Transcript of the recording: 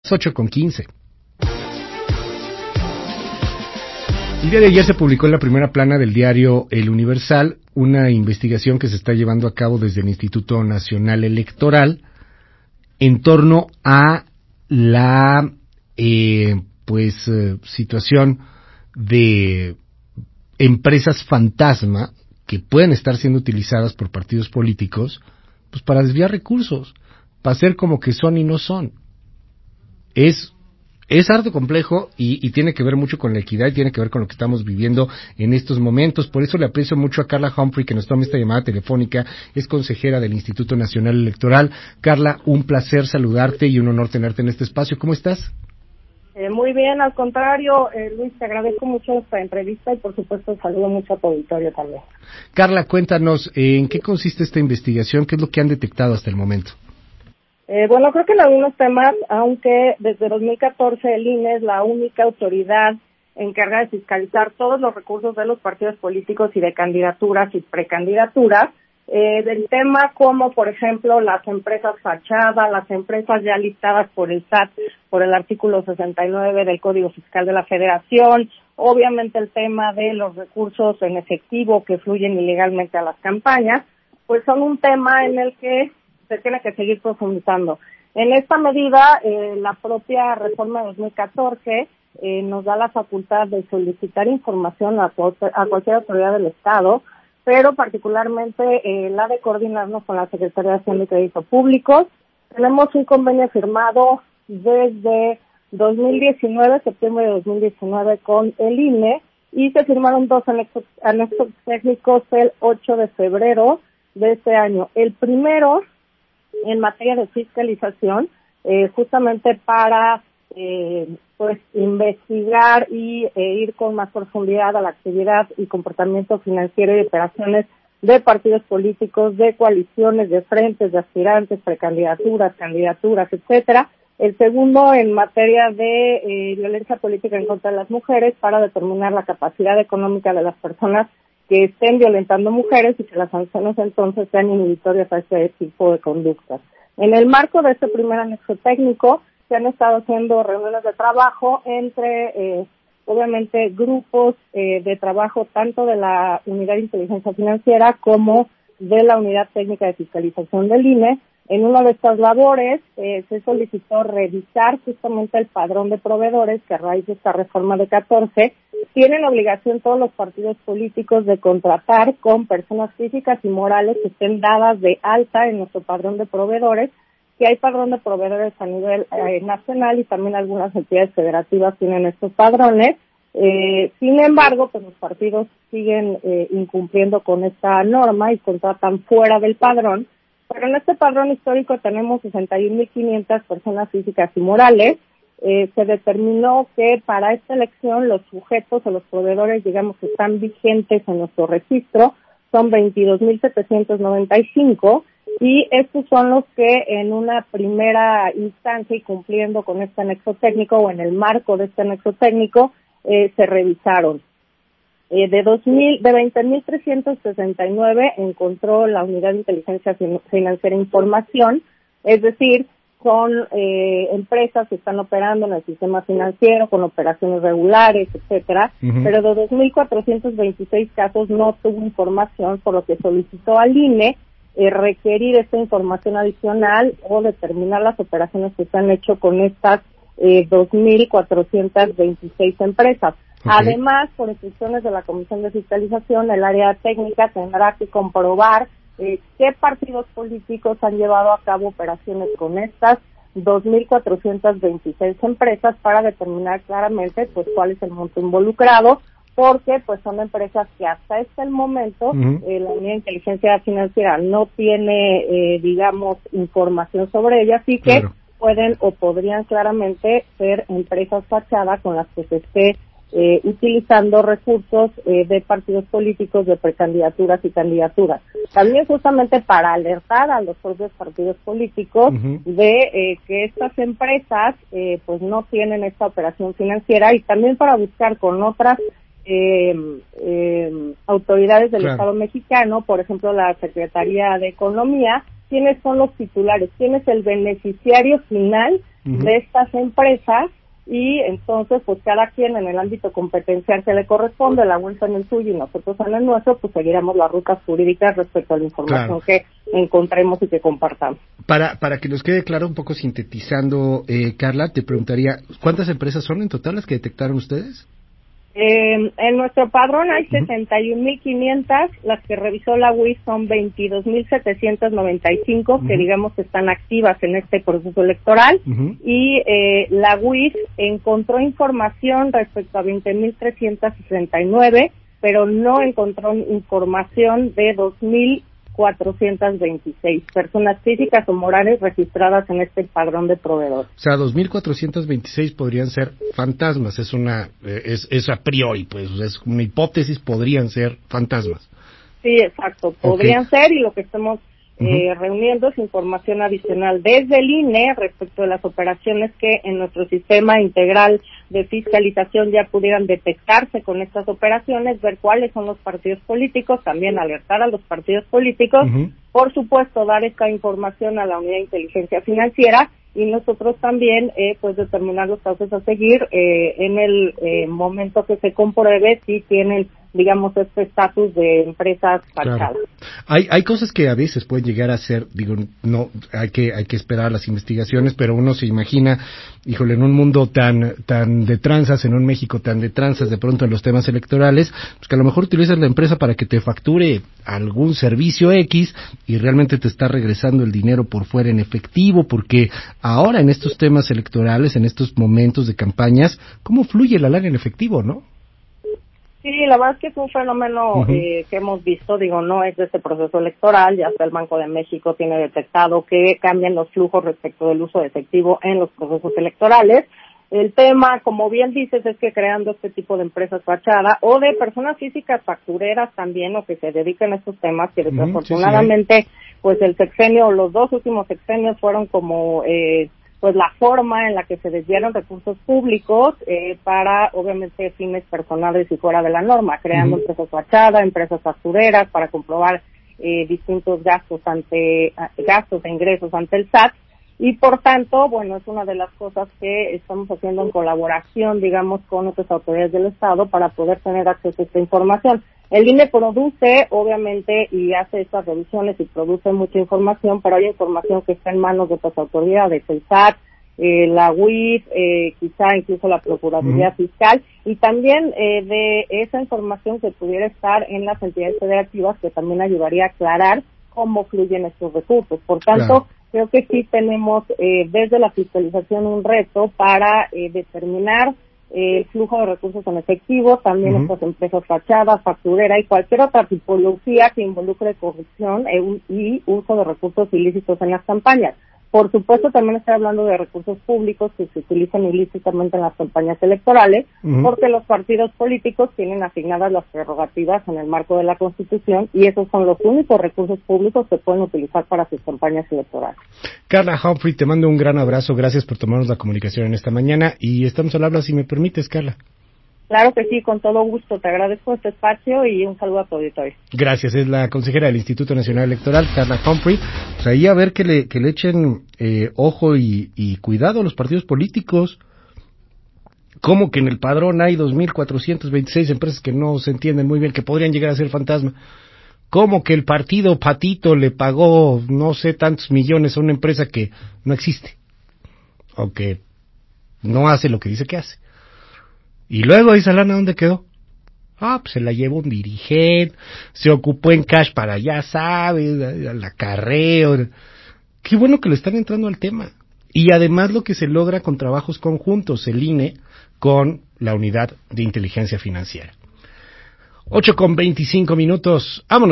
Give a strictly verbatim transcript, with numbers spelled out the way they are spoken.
ocho con quince. El día de ayer se publicó en la primera plana del diario El Universal una investigación que se está llevando a cabo desde el Instituto Nacional Electoral en torno a la eh, pues eh, situación de empresas fantasma que pueden estar siendo utilizadas por partidos políticos pues para desviar recursos, para hacer como que son y no son. Es Es harto complejo y, y tiene que ver mucho con la equidad y tiene que ver con lo que estamos viviendo en estos momentos. Por eso le aprecio mucho a Carla Humphrey que nos tome esta llamada telefónica. Es consejera del Instituto Nacional Electoral. Carla, un placer saludarte y un honor tenerte en este espacio. ¿Cómo estás? Eh, muy bien, al contrario, eh, Luis, te agradezco mucho esta entrevista y por supuesto saludo mucho a tu auditorio también. Carla, cuéntanos, ¿en qué consiste esta investigación? ¿Qué es lo que han detectado hasta el momento? Eh, bueno, creo que en algunos temas, aunque desde dos mil catorce el I N E es la única autoridad encargada de fiscalizar todos los recursos de los partidos políticos y de candidaturas y precandidaturas, eh, del tema como, por ejemplo, las empresas fachadas, las empresas ya listadas por el S A T, por el artículo sesenta y nueve del Código Fiscal de la Federación, obviamente el tema de los recursos en efectivo que fluyen ilegalmente a las campañas, pues son un tema en el que se tiene que seguir profundizando. En esta medida, eh, la propia reforma de dos mil catorce eh, nos da la facultad de solicitar información a, a cualquier autoridad del Estado, pero particularmente eh, la de coordinarnos con la Secretaría de Hacienda y Crédito Público. Tenemos un convenio firmado desde dos mil diecinueve, septiembre de dos mil diecinueve, con el I N E y se firmaron dos anexos, anexos técnicos el ocho de febrero de este año. El primero en materia de fiscalización, eh, justamente para eh, pues investigar y eh, ir con más profundidad a la actividad y comportamiento financiero y operaciones de partidos políticos, de coaliciones, de frentes, de aspirantes, precandidaturas, candidaturas, etcétera. El segundo en materia de eh, violencia política en contra de las mujeres para determinar la capacidad económica de las personas que estén violentando mujeres y que las sanciones entonces sean inhibitorias a este tipo de conductas. En el marco de este primer anexo técnico se han estado haciendo reuniones de trabajo entre, eh, obviamente, grupos eh, de trabajo tanto de la Unidad de Inteligencia Financiera como de la Unidad Técnica de Fiscalización del I N E. En una de estas labores eh, se solicitó revisar justamente el padrón de proveedores que a raíz de esta reforma de catorce tienen obligación todos los partidos políticos de contratar con personas físicas y morales que estén dadas de alta en nuestro padrón de proveedores, que hay padrón de proveedores a nivel eh, nacional y también algunas entidades federativas tienen estos padrones. Eh, sin embargo, pues los partidos siguen eh, incumpliendo con esta norma y contratan fuera del padrón. Pero en este padrón histórico tenemos sesenta y un mil quinientas personas físicas y morales. Eh, se determinó que para esta elección los sujetos o los proveedores, digamos, que están vigentes en nuestro registro son veintidós mil setecientos noventa y cinco y estos son los que en una primera instancia y cumpliendo con este anexo técnico o en el marco de este anexo técnico eh, se revisaron. Eh, de dos mil, de veinte mil trescientos sesenta y nueve encontró la Unidad de Inteligencia Financiera Información, es decir, son eh, empresas que están operando en el sistema financiero con operaciones regulares, etcétera, uh-huh. Pero de dos mil cuatrocientos veintiséis casos no tuvo información, por lo que solicitó al I N E eh, requerir esta información adicional o determinar las operaciones que se han hecho con estas eh, dos mil cuatrocientos veintiséis empresas. Okay. Además, por instrucciones de la Comisión de Fiscalización, el área técnica tendrá que comprobar eh, qué partidos políticos han llevado a cabo operaciones con estas dos mil cuatrocientos veintiséis empresas para determinar claramente pues cuál es el monto involucrado, porque pues son empresas que hasta este momento uh-huh. eh, la Unidad de Inteligencia Financiera no tiene, eh, digamos, información sobre ellas y que claro. pueden o podrían claramente ser empresas fachadas con las que se esté Eh, utilizando recursos eh, de partidos políticos, de precandidaturas y candidaturas. También justamente para alertar a los propios partidos políticos uh-huh. de eh, que estas empresas eh, pues no tienen esta operación financiera y también para buscar con otras eh, eh, autoridades del claro. Estado mexicano, por ejemplo la Secretaría de Economía, quiénes son los titulares, quién es el beneficiario final uh-huh. de estas empresas, y entonces pues cada quien en el ámbito competencial que le corresponde, la U I F en el suyo y nosotros en el nuestro, pues seguiremos las rutas jurídicas respecto a la información claro. que encontremos y que compartamos. Para para que nos quede claro, un poco sintetizando, eh, Carla, te preguntaría, ¿cuántas empresas son en total las que detectaron ustedes? Eh, en nuestro padrón hay uh-huh. sesenta y un mil quinientas, las que revisó la U I F son veintidós mil setecientos noventa y cinco, uh-huh. que digamos están activas en este proceso electoral, uh-huh. y eh, la U I F encontró información respecto a veinte mil trescientos sesenta y nueve, pero no encontró información de dos mil cuatrocientos veintiséis personas físicas o morales registradas en este padrón de proveedores. O sea, dos mil cuatrocientos veintiséis podrían ser fantasmas, es una es, es a priori, pues, es una hipótesis, podrían ser fantasmas. Sí, exacto, podrían okay. ser, y lo que estamos eh, uh-huh. reuniendo es información adicional desde el I N E respecto de las operaciones que en nuestro sistema integral de fiscalización ya pudieran detectarse con estas operaciones, ver cuáles son los partidos políticos, también alertar a los partidos políticos, uh-huh. por supuesto dar esta información a la Unidad de Inteligencia Financiera, y nosotros también eh, pues determinar los pasos a seguir eh, en el eh, momento que se compruebe si tienen, digamos, este estatus de empresas fachadas. Claro. Hay hay cosas que a veces pueden llegar a ser, digo, no hay que hay que esperar las investigaciones, pero uno se imagina, híjole, en un mundo tan tan de tranzas, en un México tan de tranzas de pronto en los temas electorales, pues que a lo mejor utilizas la empresa para que te facture algún servicio X y realmente te está regresando el dinero por fuera en efectivo, porque ahora en estos temas electorales, en estos momentos de campañas, ¿cómo fluye la lana en efectivo, no? Sí, la verdad es que es un fenómeno uh-huh. eh, que hemos visto, digo, no es de este proceso electoral, ya hasta el Banco de México tiene detectado que cambian los flujos respecto del uso de efectivo en los procesos electorales. El tema, como bien dices, es que creando este tipo de empresas fachada o de personas físicas factureras también, o que se dedican a estos temas, que desafortunadamente, uh-huh, sí, sí, pues el sexenio, los dos últimos sexenios fueron como, eh, pues la forma en la que se desviaron recursos públicos eh, para, obviamente, fines personales y fuera de la norma, creando uh-huh. empresas fachada, empresas factureras para comprobar eh, distintos gastos ante gastos e ingresos ante el S A T. Y por tanto, bueno, es una de las cosas que estamos haciendo en colaboración, digamos, con otras autoridades del Estado para poder tener acceso a esta información. El I N E produce, obviamente, y hace estas revisiones y produce mucha información, pero hay información que está en manos de otras autoridades, el S A T, eh, la U I F, eh, quizá incluso la Procuraduría uh-huh. Fiscal, y también eh, de esa información que pudiera estar en las entidades federativas, que también ayudaría a aclarar cómo fluyen estos recursos. Por tanto, claro, creo que sí tenemos eh, desde la fiscalización un reto para eh, determinar eh, el flujo de recursos en efectivo, también uh-huh. estas empresas fachadas, facturera y cualquier otra tipología que involucre corrupción eh, y uso de recursos ilícitos en las campañas. Por supuesto, también estoy hablando de recursos públicos que se utilizan ilícitamente en las campañas electorales, uh-huh. porque los partidos políticos tienen asignadas las prerrogativas en el marco de la Constitución y esos son los únicos recursos públicos que pueden utilizar para sus campañas electorales. Carla Humphrey, te mando un gran abrazo, gracias por tomarnos la comunicación en esta mañana y estamos al habla, si me permites, Carla. Claro que sí, con todo gusto. Te agradezco este espacio y un saludo a tu auditorio. Gracias. Es la consejera del Instituto Nacional Electoral, Carla Humphrey. Pues ahí a ver que le, que le echen eh, ojo y, y cuidado a los partidos políticos. ¿Cómo que en el padrón hay dos mil cuatrocientas veintiséis empresas que no se entienden muy bien, que podrían llegar a ser fantasma? ¿Cómo que el partido Patito le pagó no sé tantos millones a una empresa que no existe? O que no hace lo que dice que hace. Y luego esa lana, ¿dónde quedó? Ah, pues se la llevó un dirigente, se ocupó en cash para, ya sabes, al acarreo. Qué bueno que le están entrando al tema. Y además lo que se logra con trabajos conjuntos, el I N E con la Unidad de Inteligencia Financiera. ocho con veinticinco minutos, vámonos.